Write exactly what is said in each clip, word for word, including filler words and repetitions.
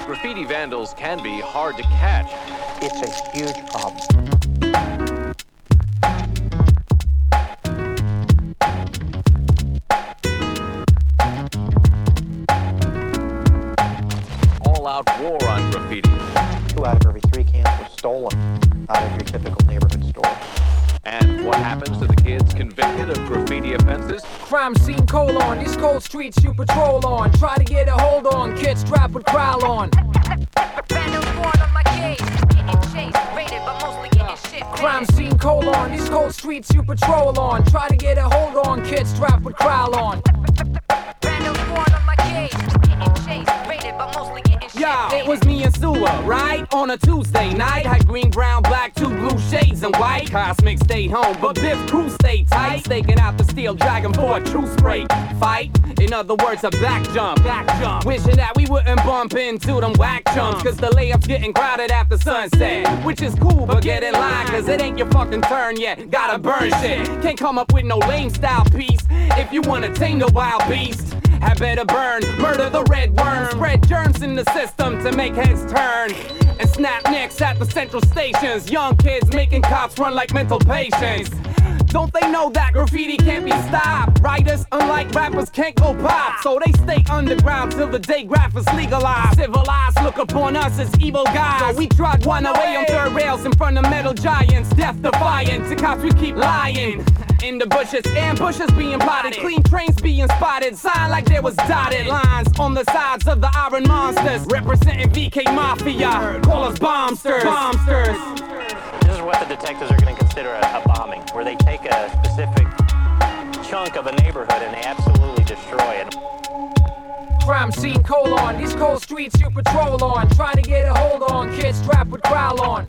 graffiti vandals can be hard to catch. It's a huge problem. All-out war on graffiti. Two out of every three cans were stolen out of your typical neighborhood store. And what happens to the kids convicted of graffiti offenses? Crime scene colon, these cold streets you patrol on. Try to get a hold on, kids strapped with growl on. Crime scene colon, these cold streets you patrol on. Try to get a hold on, kids strapped with growl on. Yeah, it was me and Sua, right? On a Tuesday night, had green, brown, black, two blue shades and white. Cosmic stayed home, but Biff Crew stayed tight. Staking out the steel dragon for a true spray fight. In other words, a back jump, back jump. Wishing that we wouldn't bump into them whack chumps, cause the layup's getting crowded after sunset. Which is cool, but get in line, cause it ain't your fucking turn yet. Gotta burn shit, can't come up with no lame style piece. If you wanna tame the wild beast, had better burn, murder the red worm. Spread germs in the system to make heads turn. And snap necks at the central stations. Young kids making cops run like mental patients. Don't they know that graffiti can't be stopped? Writers, unlike rappers, can't go pop. So they stay underground till the day graphers legalize. Civilized look upon us as evil guys. So we trot one away on third rails in front of metal giants. Death defiant, to cops we keep lying. In the bushes, ambushes being plotted, clean trains being spotted, sign like there was dotted lines on the sides of the iron monsters, representing V K Mafia, call us bombsters, bombsters. This is what the detectives are going to consider a, a bombing, where they take a specific chunk of a neighborhood and they absolutely destroy it. Crime scene colon, these cold streets you patrol on. Try to get a hold on, kids strapped with growl on.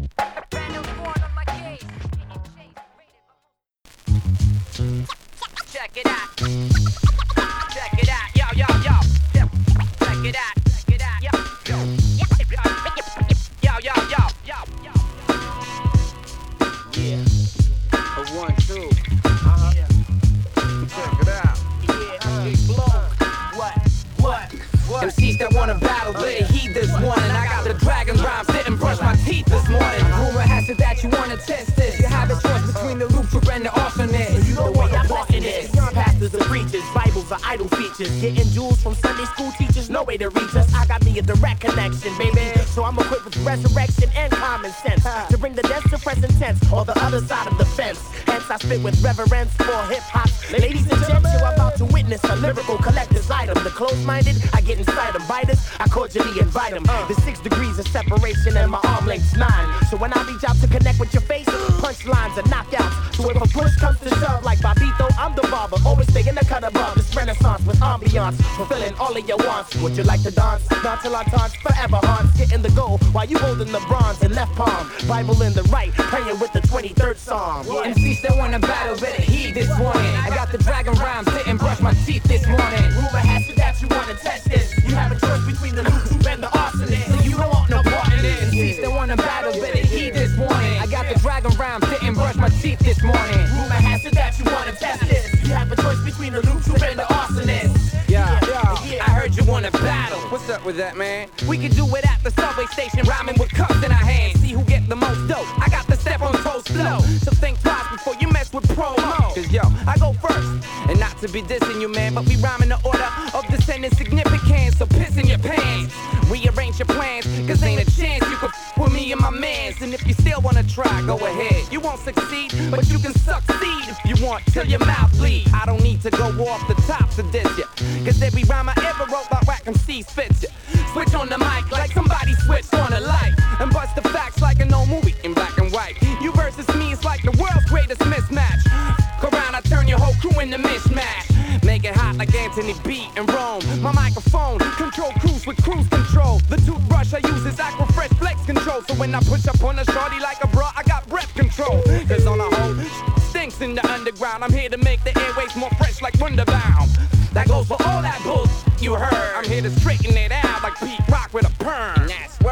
Check it out. Check it out. Yo, yo, yo. Check it out. Check it out. Yo, yo. Yo, yo, yo. Yo, yo. Yeah. A one, two. Uh-huh. Yeah. Check it out. Yeah. Big blow. What? What? What? M Cs that wanna battle, better heed this one. And I got the dragon rhymes, didn't brush my teeth this morning. Rumor has it that you wanna test this. You have a choice between the Lucha and the arsonist. You know what I'm blessing is. Pastors and preachers, Bibles are idle features. Getting jewels from Sunday school teachers, no way to reach us. I got me a direct connection, baby. So I'm equipped with resurrection and common sense to bring the death to present tense, or the other side of the fence. Hence I spit with reverence for hip-hop. Ladies and gents, you're about to witness a lyrical collector's item. The close-minded, I get inside them. Biters, I cordially invite them. The six degrees of separation and my arm length's nine. So when I reach out to connect with your face, punchlines are knockouts. So if a push comes to shove like Bobito, I'm the barber. Always stay in the cut above this renaissance with ambiance, fulfilling all of your wants. Would you like to dance? Nonchalant, forever haunts. Getting the gold while you holding the bronze in left palm. Bible in the right, praying with the twenty-third Psalm. Yeah. M Cs that wanna battle, better heed this warning. I got the dragon rhymes, didn't brush my teeth this morning. Rumor has it that you wanna test this. You have a choice between the Lucha and the arsonist. So you don't want no part in this. M Cs that wanna battle, better heed this warning. I got the dragon rhymes, didn't brush my teeth this morning. Rumor has it that you wanna test this. You have a choice between the Lucha and the arsonist. Yeah, yeah, yeah. I heard you wanna battle. What's up with that, man? We can do it at the subway station, rhyming with cups in our hands. See who get the most dope. I got the step on toes flow. So think twice before you mess with promo. Cause yo, I go first. And not to be dissing you, man, but we rhyme in the order of descending significance. So piss in your pants. Rearrange your plans, cause ain't a chance you could f with me and my mans. And if you still wanna try, go ahead. You won't succeed, but you can succeed if you want till your mouth bleed. I don't need to go off the top to diss ya, cause every rhyme I ever wrote by whack M Cs fits ya. Switch on the mic like somebody switched on a light, and bust the facts like an old movie in black and white. You versus me is like the world's greatest mismatch. Go around, I turn your whole crew into mismatch. Make it hot like Anthony B in Rome. My microphone, control cruise with cruise control. The toothbrush I use is Aquafresh Flex Control. So when I push up on a shorty like a bra, I got breath control. Cause on a whole, stinks in the underground. I'm here to make the airways more fresh like Wonderbound. That goes for all that bull you heard. I'm here to straighten it out like Pete Rock with a perm. That's